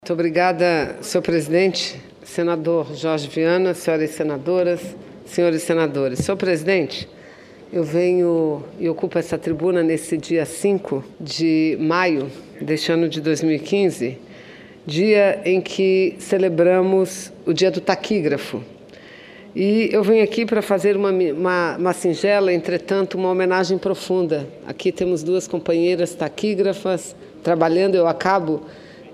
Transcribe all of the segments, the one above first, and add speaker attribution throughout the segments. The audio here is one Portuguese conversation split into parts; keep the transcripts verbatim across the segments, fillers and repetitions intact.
Speaker 1: Muito obrigada, senhor presidente, senador Jorge Viana, senhoras senadoras, senhores senadores. Senhor presidente, eu venho e ocupo essa tribuna nesse dia cinco de maio deste ano de dois mil e quinze, dia em que celebramos o dia do taquígrafo. E eu venho aqui para fazer uma, uma, uma singela, entretanto, uma homenagem profunda. Aqui temos duas companheiras taquígrafas trabalhando. Eu acabo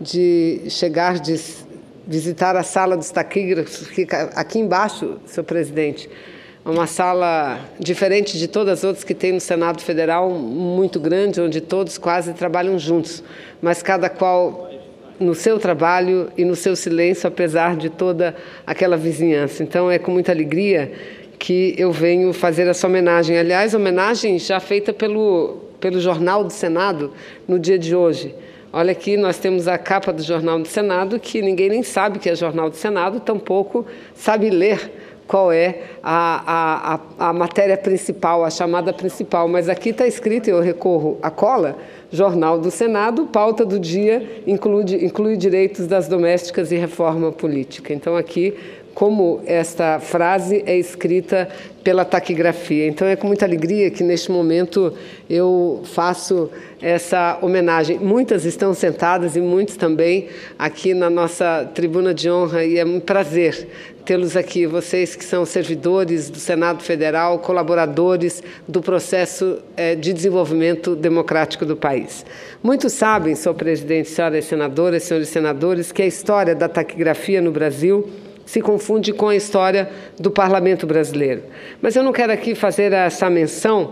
Speaker 1: de chegar, de visitar a sala dos taquígrafos, que fica aqui embaixo, senhor presidente. Uma sala diferente de todas as outras que tem no Senado Federal, muito grande, onde todos quase trabalham juntos, mas cada qual no seu trabalho e no seu silêncio, apesar de toda aquela vizinhança. Então, é com muita alegria que eu venho fazer essa homenagem. Aliás, homenagem já feita pelo, pelo Jornal do Senado no dia de hoje. Olha aqui, nós temos a capa do Jornal do Senado, que ninguém nem sabe que é Jornal do Senado, tampouco sabe ler qual é a, a, a, a matéria principal, a chamada principal. Mas aqui está escrito, eu recorro à cola, Jornal do Senado, pauta do dia, inclui, inclui direitos das domésticas e reforma política. Então, aqui, como esta frase é escrita pela taquigrafia. Então, é com muita alegria que, neste momento, eu faço essa homenagem. Muitas estão sentadas e muitos também aqui na nossa tribuna de honra, e é um prazer tê-los aqui, vocês que são servidores do Senado Federal, colaboradores do processo eh, de desenvolvimento democrático do país. Muitos sabem, senhor presidente, senhoras senadoras, senhores senadores, que a história da taquigrafia no Brasil se confunde com a história do parlamento brasileiro. Mas eu não quero aqui fazer essa menção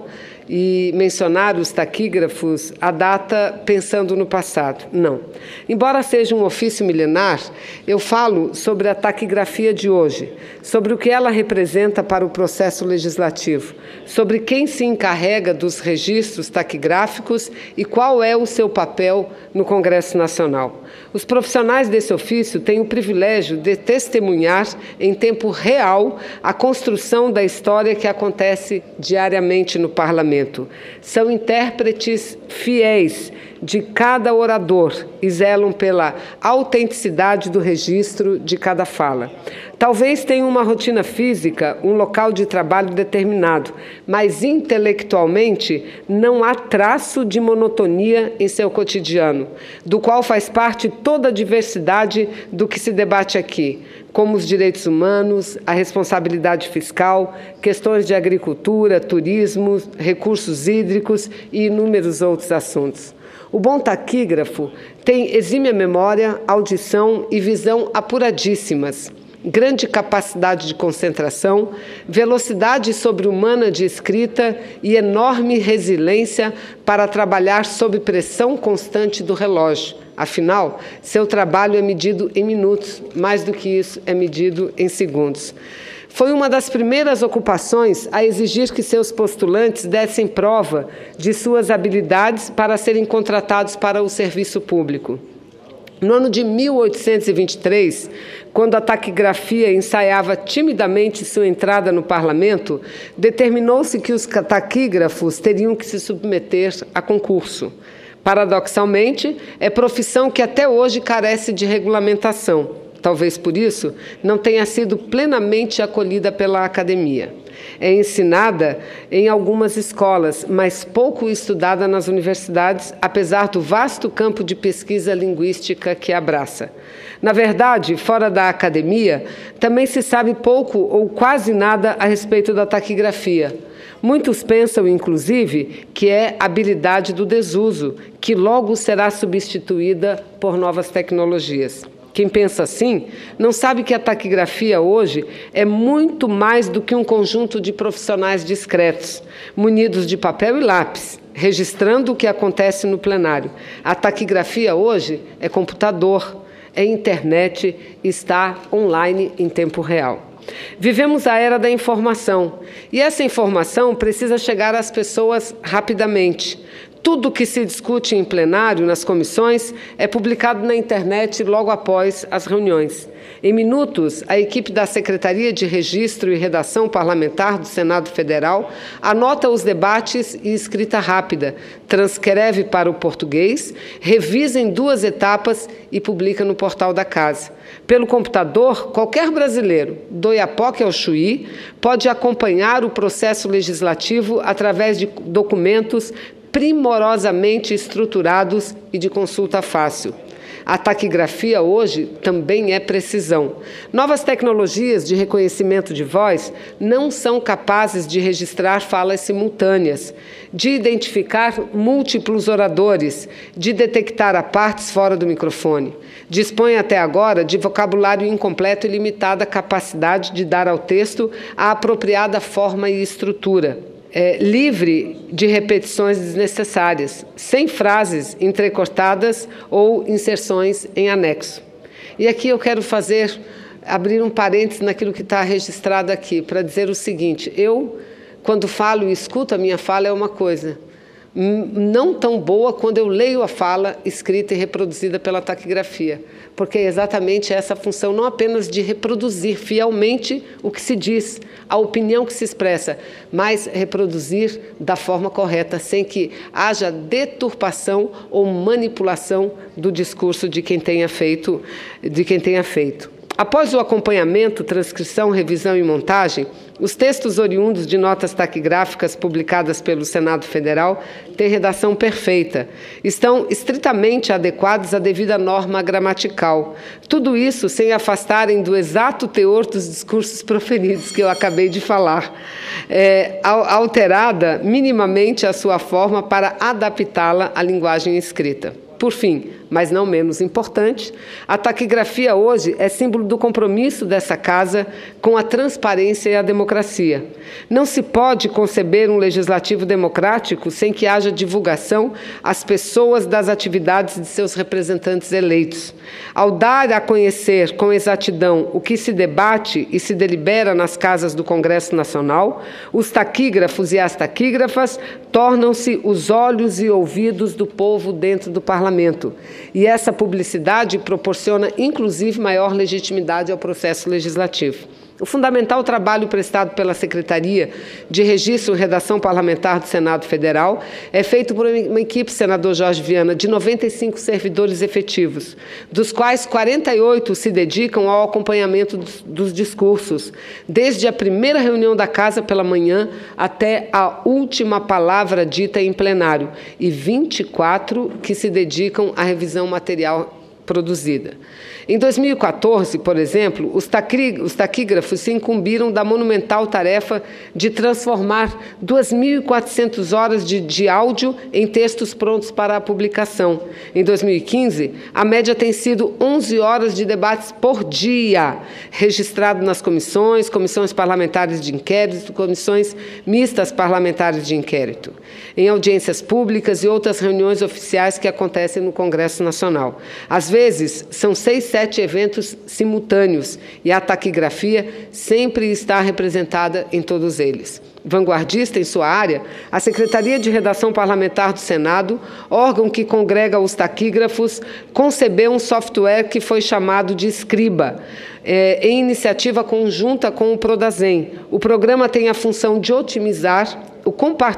Speaker 1: e mencionar os taquígrafos à data pensando no passado. Não. Embora seja um ofício milenar, eu falo sobre a taquigrafia de hoje, sobre o que ela representa para o processo legislativo, sobre quem se encarrega dos registros taquigráficos e qual é o seu papel no Congresso Nacional. Os profissionais desse ofício têm o privilégio de testemunhar em tempo real a construção da história que acontece diariamente no parlamento. São intérpretes fiéis de cada orador e zelam pela autenticidade do registro de cada fala. Talvez tenham uma rotina física, um local de trabalho determinado, mas intelectualmente não há traço de monotonia em seu cotidiano, do qual faz parte toda a diversidade do que se debate aqui, como os direitos humanos, a responsabilidade fiscal, questões de agricultura, turismo, recursos hídricos e inúmeros outros assuntos. O bom taquígrafo tem exímia memória, audição e visão apuradíssimas, grande capacidade de concentração, velocidade sobre-humana de escrita e enorme resiliência para trabalhar sob pressão constante do relógio. Afinal, seu trabalho é medido em minutos, mais do que isso, é medido em segundos. Foi uma das primeiras ocupações a exigir que seus postulantes dessem prova de suas habilidades para serem contratados para o serviço público. No ano de mil oitocentos e vinte e três, quando a taquigrafia ensaiava timidamente sua entrada no parlamento, determinou-se que os taquígrafos teriam que se submeter a concurso. Paradoxalmente, é profissão que até hoje carece de regulamentação. Talvez por isso não tenha sido plenamente acolhida pela academia. É ensinada em algumas escolas, mas pouco estudada nas universidades, apesar do vasto campo de pesquisa linguística que abraça. Na verdade, fora da academia, também se sabe pouco ou quase nada a respeito da taquigrafia. Muitos pensam, inclusive, que é habilidade do desuso, que logo será substituída por novas tecnologias. Quem pensa assim não sabe que a taquigrafia hoje é muito mais do que um conjunto de profissionais discretos, munidos de papel e lápis, registrando o que acontece no plenário. A taquigrafia hoje é computador, é internet, está online em tempo real. Vivemos a era da informação, e essa informação precisa chegar às pessoas rapidamente. tudo que se discute em plenário, nas comissões, é publicado na internet logo após as reuniões. Em minutos, a equipe da Secretaria de Registro e Redação Parlamentar do Senado Federal anota os debates e escrita rápida, transcreve para o português, revisa em duas etapas e publica no portal da Casa. Pelo computador, qualquer brasileiro, do Oiapoque ao Chuí, pode acompanhar o processo legislativo através de documentos primorosamente estruturados e de consulta fácil. A taquigrafia hoje também é precisão. Novas tecnologias de reconhecimento de voz não são capazes de registrar falas simultâneas, de identificar múltiplos oradores, de detectar apartes fora do microfone. Dispõe até agora de vocabulário incompleto e limitada capacidade de dar ao texto a apropriada forma e estrutura. É, livre de repetições desnecessárias, sem frases entrecortadas ou inserções em anexo. E aqui eu quero fazer, abrir um parênteses naquilo que está registrado aqui, para dizer o seguinte: eu, quando falo e escuto a minha fala, é uma coisa, não tão boa quando eu leio a fala escrita e reproduzida pela taquigrafia, porque é exatamente essa função, não apenas de reproduzir fielmente o que se diz, a opinião que se expressa, mas reproduzir da forma correta, sem que haja deturpação ou manipulação do discurso de quem tenha feito, de quem tenha feito. Após o acompanhamento, transcrição, revisão e montagem, os textos oriundos de notas taquigráficas publicadas pelo Senado Federal têm redação perfeita. Estão estritamente adequados à devida norma gramatical. Tudo isso sem afastarem do exato teor dos discursos proferidos, que eu acabei de falar. É, alterada minimamente a sua forma para adaptá-la à linguagem escrita. Por fim, mas não menos importante, a taquigrafia hoje é símbolo do compromisso dessa Casa com a transparência e a democracia. Não se pode conceber um legislativo democrático sem que haja divulgação às pessoas das atividades de seus representantes eleitos. Ao dar a conhecer com exatidão o que se debate e se delibera nas casas do Congresso Nacional, os taquígrafos e as taquígrafas tornam-se os olhos e ouvidos do povo dentro do Parlamento. E essa publicidade proporciona, inclusive, maior legitimidade ao processo legislativo. O fundamental trabalho prestado pela Secretaria de Registro e Redação Parlamentar do Senado Federal é feito por uma equipe, senador Jorge Viana, de noventa e cinco servidores efetivos, dos quais quarenta e oito se dedicam ao acompanhamento dos, dos discursos, desde a primeira reunião da Casa pela manhã até a última palavra dita em plenário, e vinte e quatro que se dedicam à revisão material produzida. Em dois mil e quatorze, por exemplo, os taquígrafos se incumbiram da monumental tarefa de transformar duas mil e quatrocentas horas de, de áudio em textos prontos para a publicação. Em dois mil e quinze, a média tem sido onze horas de debates por dia, registrado nas comissões, comissões parlamentares de inquérito, comissões mistas parlamentares de inquérito, em audiências públicas e outras reuniões oficiais que acontecem no Congresso Nacional. Às vezes, são seis, sete eventos simultâneos e a taquigrafia sempre está representada em todos eles. Vanguardista em sua área, a Secretaria de Redação Parlamentar do Senado, órgão que congrega os taquígrafos, concebeu um software que foi chamado de Escriba, é, em iniciativa conjunta com o Prodazem. O programa tem a função de otimizar o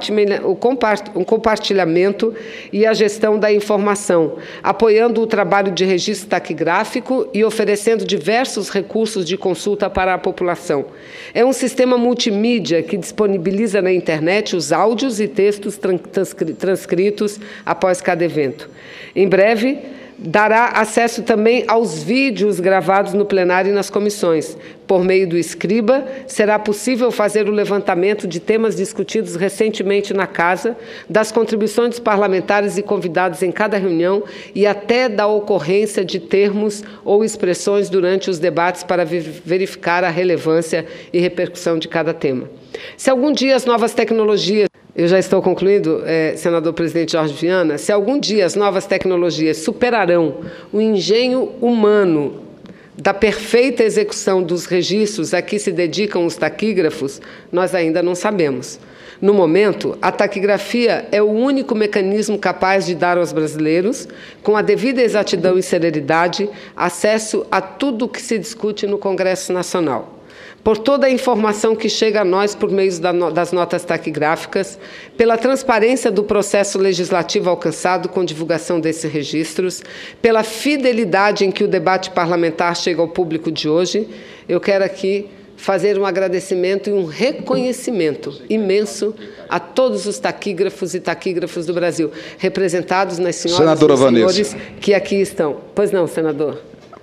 Speaker 1: compartilhamento e a gestão da informação, apoiando o trabalho de registro taquigráfico e oferecendo diversos recursos de consulta para a população. É um sistema multimídia que disponibiliza na internet os áudios e textos transcritos após cada evento. Em breve, dará acesso também aos vídeos gravados no plenário e nas comissões. Por meio do Escriba, será possível fazer o levantamento de temas discutidos recentemente na Casa, das contribuições dos parlamentares e convidados em cada reunião e até da ocorrência de termos ou expressões durante os debates para verificar a relevância e repercussão de cada tema. Se algum dia as novas tecnologias Eu já estou concluindo, é, senador presidente Jorge Viana, se algum dia as novas tecnologias superarão o engenho humano da perfeita execução dos registros a que se dedicam os taquígrafos, nós ainda não sabemos. No momento, a taquigrafia é o único mecanismo capaz de dar aos brasileiros, com a devida exatidão e celeridade, acesso a tudo o que se discute no Congresso Nacional. Por toda a informação que chega a nós por meio das notas taquigráficas, pela transparência do processo legislativo alcançado com divulgação desses registros, pela fidelidade em que o debate parlamentar chega ao público de hoje, eu quero aqui fazer um agradecimento e um reconhecimento imenso a todos os taquígrafos e taquígrafos do Brasil, representados nas senhoras
Speaker 2: Senadora
Speaker 1: e senhores
Speaker 2: Vanessa,
Speaker 1: que aqui estão. Pois não, senador?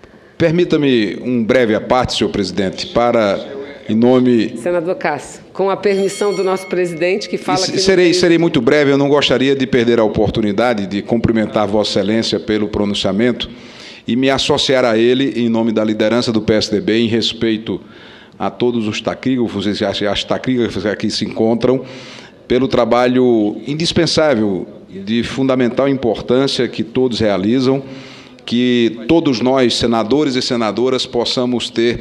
Speaker 2: Permita-me um breve à parte, senhor presidente, para, em nome...
Speaker 1: Senador Cássio, com a permissão do nosso presidente, que fala... que
Speaker 2: serei, serei muito breve, eu não gostaria de perder a oportunidade de cumprimentar Vossa Excelência pelo pronunciamento e me associar a ele em nome da liderança do P S D B em respeito a todos os taquígrafos e as taquígrafas que aqui se encontram, pelo trabalho indispensável, de fundamental importância que todos realizam, que todos nós, senadores e senadoras, possamos ter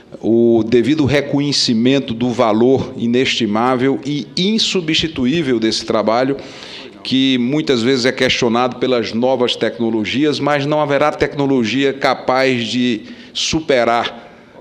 Speaker 2: o devido reconhecimento do valor inestimável e insubstituível desse trabalho, que muitas vezes é questionado pelas novas tecnologias, mas não haverá tecnologia capaz de superar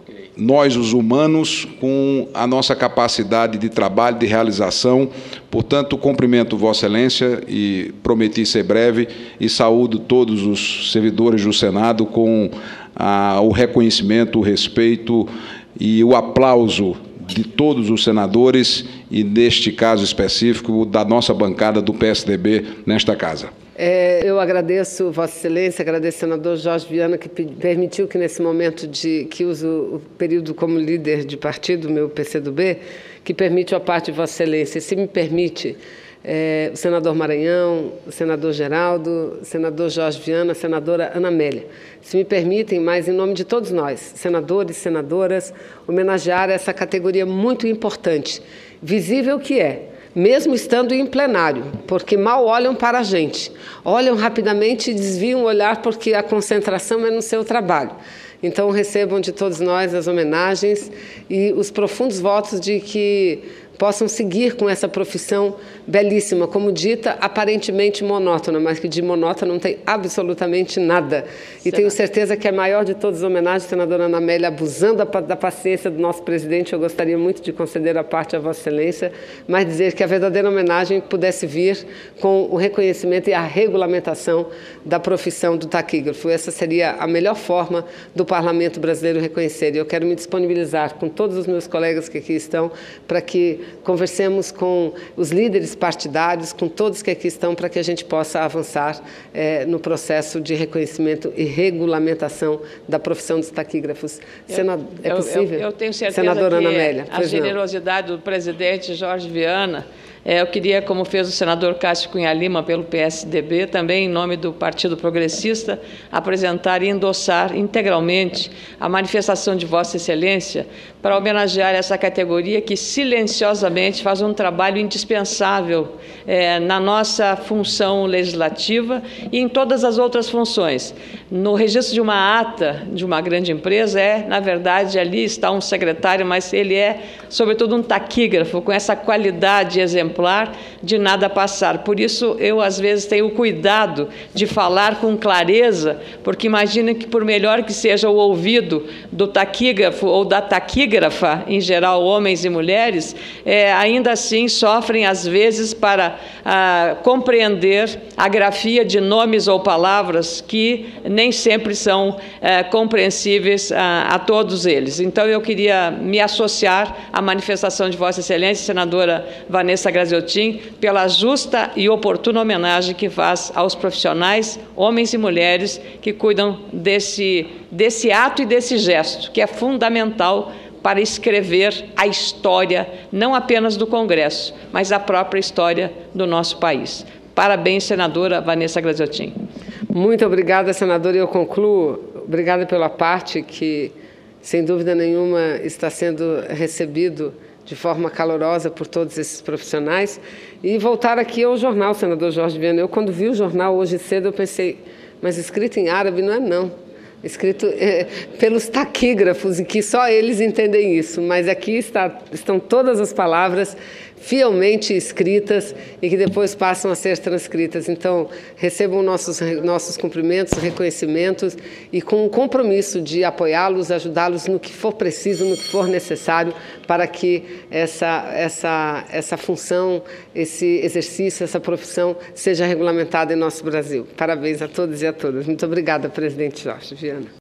Speaker 2: nós, os humanos, com a nossa capacidade de trabalho, de realização. Portanto, cumprimento Vossa Excelência e prometi ser breve e saúdo todos os servidores do Senado com ah, o reconhecimento, o respeito e o aplauso de todos os senadores e, neste caso específico, da nossa bancada do P S D B nesta casa.
Speaker 1: É, eu agradeço Vossa Excelência, agradeço ao senador Jorge Viana, que permitiu que, nesse momento de que uso o período como líder de partido, meu P C do B, que permite a parte de Vossa Excelência. Se me permite, é, o senador Maranhão, o senador Geraldo, o senador Jorge Viana, a senadora Ana Amélia. Se me permitem, mas em nome de todos nós, senadores e senadoras, homenagear essa categoria muito importante, visível que é, mesmo estando em plenário, porque mal olham para a gente, olham rapidamente e desviam o olhar porque a concentração é no seu trabalho. Então, recebam de todos nós as homenagens e os profundos votos de que possam seguir com essa profissão belíssima, como dita, aparentemente monótona, mas que de monótona não tem absolutamente nada. E tenho certeza que a maior de todas as homenagens, senadora Ana Amélia, abusando da paciência do nosso presidente, eu gostaria muito de conceder a parte a Vossa Excelência, mas dizer que a verdadeira homenagem pudesse vir com o reconhecimento e a regulamentação da profissão do taquígrafo. Essa seria a melhor forma do Parlamento brasileiro reconhecer. E eu quero me disponibilizar com todos os meus colegas que aqui estão para que conversemos com os líderes partidários, com todos que aqui estão, para que a gente possa avançar eh, no processo de reconhecimento e regulamentação da profissão dos taquígrafos. Senado, é possível?
Speaker 3: Eu, eu, eu tenho certeza
Speaker 1: Senadora
Speaker 3: que
Speaker 1: Ana Amélia,
Speaker 3: a generosidade não. do presidente Jorge Viana, é, eu queria, como fez o senador Cássio Cunha Lima pelo P S D B, também em nome do Partido Progressista, apresentar e endossar integralmente a manifestação de Vossa Excelência para homenagear essa categoria que silenciosamente faz um trabalho indispensável é, na nossa função legislativa e em todas as outras funções. No registro de uma ata de uma grande empresa, é, na verdade, ali está um secretário, mas ele é, sobretudo, um taquígrafo, com essa qualidade exemplar de nada passar. Por isso, eu, às vezes, tenho cuidado de falar com clareza, porque imagina que, por melhor que seja o ouvido do taquígrafo ou da taquígrafa, em geral, homens e mulheres, é, ainda assim sofrem, às vezes, para ah, compreender a grafia de nomes ou palavras que nem sempre são ah, compreensíveis ah, a todos eles. Então, eu queria me associar à manifestação de Vossa Excelência, senadora Vanessa Graziotin, pela justa e oportuna homenagem que faz aos profissionais, homens e mulheres, que cuidam desse, desse ato e desse gesto, que é fundamental para escrever a história, não apenas do Congresso, mas a própria história do nosso país. Parabéns, senadora Vanessa Graziotin.
Speaker 1: Muito obrigada, senadora. Eu concluo. Obrigada pela parte que, sem dúvida nenhuma, está sendo recebido de forma calorosa por todos esses profissionais. E voltar aqui ao jornal, senador Jorge Viana. Eu, quando vi o jornal hoje cedo, eu pensei, mas escrito em árabe não é não. escrito é, pelos taquígrafos, e que só eles entendem isso, mas aqui está, estão todas as palavras fielmente escritas e que depois passam a ser transcritas. Então, recebam nossos, nossos cumprimentos, reconhecimentos e com o compromisso de apoiá-los, ajudá-los no que for preciso, no que for necessário, para que essa, essa, essa função, esse exercício, essa profissão seja regulamentada em nosso Brasil. Parabéns a todos e a todas. Muito obrigada, presidente Jorge Viana.